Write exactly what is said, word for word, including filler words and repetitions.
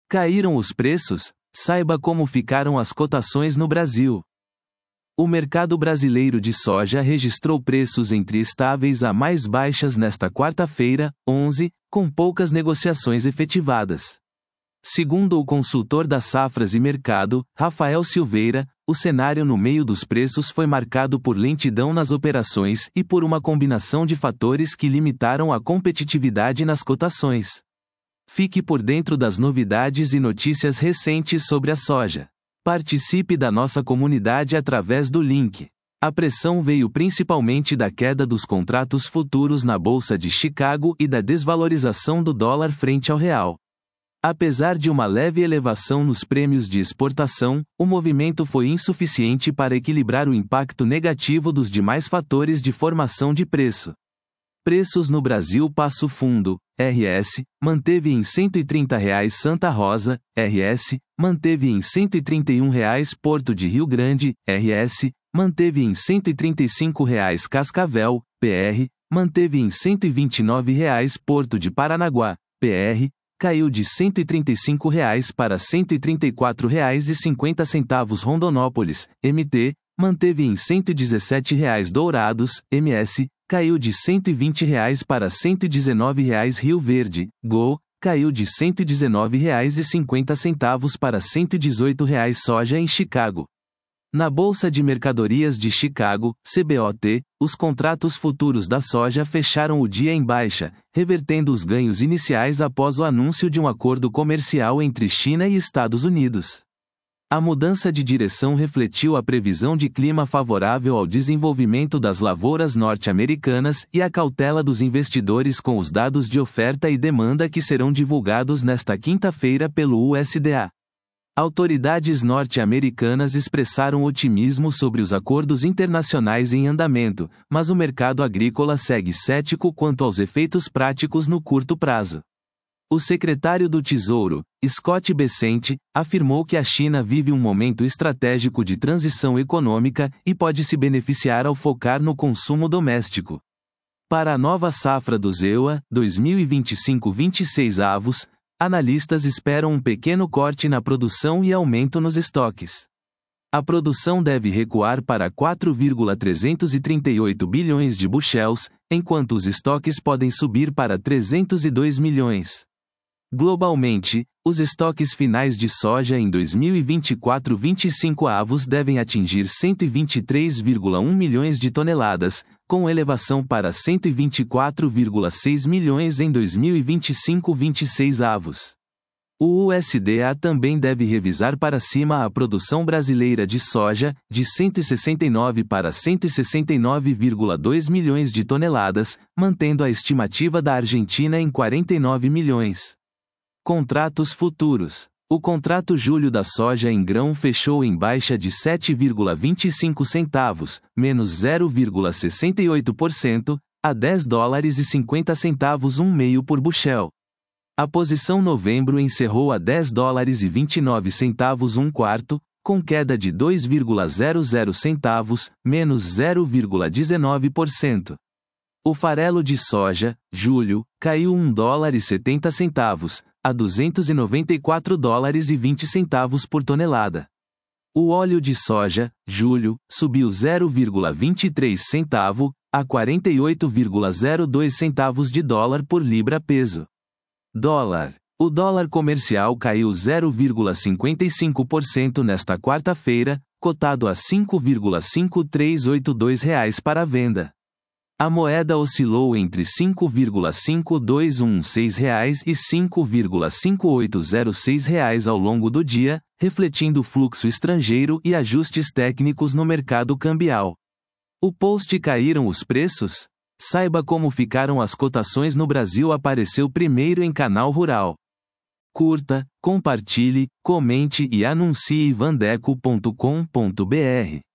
Caíram os preços? Saiba como ficaram as cotações no Brasil. O mercado brasileiro de soja registrou preços entre estáveis a mais baixas nesta quarta-feira, onze, com poucas negociações efetivadas. Segundo o consultor das safras e mercado, Rafael Silveira, o cenário no meio dos preços foi marcado por lentidão nas operações e por uma combinação de fatores que limitaram a competitividade nas cotações. Fique por dentro das novidades e notícias recentes sobre a soja. Participe da nossa comunidade através do link. A pressão veio principalmente da queda dos contratos futuros na Bolsa de Chicago e da desvalorização do dólar frente ao real. Apesar de uma leve elevação nos prêmios de exportação, o movimento foi insuficiente para equilibrar o impacto negativo dos demais fatores de formação de preço. Preços no Brasil. Passo Fundo, R S, manteve em cento e trinta reais Santa Rosa, R S, manteve em cento e trinta e um reais Porto de Rio Grande, R S, manteve em cento e trinta e cinco reais Cascavel, P R, manteve em cento e vinte e nove reais Porto de Paranaguá, P R, caiu de cento e trinta e cinco reais para cento e trinta e quatro reais e cinquenta centavos Rondonópolis, M T, manteve em cento e dezessete reais Dourados, M S, caiu de cento e vinte reais para cento e dezenove reais Rio Verde, G O, caiu de cento e dezenove reais e cinquenta centavos para cento e dezoito reais Soja em Chicago. Na Bolsa de Mercadorias de Chicago, C B O T, os contratos futuros da soja fecharam o dia em baixa, revertendo os ganhos iniciais após o anúncio de um acordo comercial entre China e Estados Unidos. A mudança de direção refletiu a previsão de clima favorável ao desenvolvimento das lavouras norte-americanas e a cautela dos investidores com os dados de oferta e demanda que serão divulgados nesta quinta-feira pelo U S D A. Autoridades norte-americanas expressaram otimismo sobre os acordos internacionais em andamento, mas o mercado agrícola segue cético quanto aos efeitos práticos no curto prazo. O secretário do Tesouro, Scott Bessent, afirmou que a China vive um momento estratégico de transição econômica e pode se beneficiar ao focar no consumo doméstico. Para a nova safra dos E U A, dois mil e vinte e cinco vinte e seis avos, analistas esperam um pequeno corte na produção e aumento nos estoques. A produção deve recuar para quatro vírgula trezentos e trinta e oito bilhões de bushels, enquanto os estoques podem subir para trezentos e dois milhões. Globalmente, os estoques finais de soja em dois mil e vinte e quatro vinte e cinco avos devem atingir cento e vinte e três vírgula um milhões de toneladas, com elevação para cento e vinte e quatro vírgula seis milhões em dois mil e vinte e cinco vinte e seis avos. O U S D A também deve revisar para cima a produção brasileira de soja, de cento e sessenta e nove para cento e sessenta e nove vírgula dois milhões de toneladas, mantendo a estimativa da Argentina em quarenta e nove milhões. Contratos futuros. O contrato julho da soja em grão fechou em baixa de sete vírgula vinte e cinco centavos, menos zero vírgula sessenta e oito por cento, a dez dólares e cinquenta centavos um meio por bushel. A posição novembro encerrou a dez dólares e vinte e nove centavos um quarto, com queda de dois vírgula zero zero centavos, menos zero vírgula dezenove por cento. O farelo de soja, julho, caiu um dólar e setenta centavos, a duzentos e noventa e quatro dólares e vinte centavos por tonelada. O óleo de soja, julho, subiu zero vírgula vinte e três centavo, a quarenta e oito vírgula zero dois centavos de dólar por libra-peso. Dólar. O dólar comercial caiu zero vírgula cinquenta e cinco por cento nesta quarta-feira, cotado a cinco vírgula cinco três oito dois reais para a venda. A moeda oscilou entre cinco vírgula cinco dois um seis reais e cinco vírgula cinco oito zero seis reais ao longo do dia, refletindo fluxo estrangeiro e ajustes técnicos no mercado cambial. O post Caíram os preços? Saiba como ficaram as cotações no Brasil apareceu primeiro em Canal Rural. Curta, compartilhe, comente e anuncie vandeco ponto com ponto br.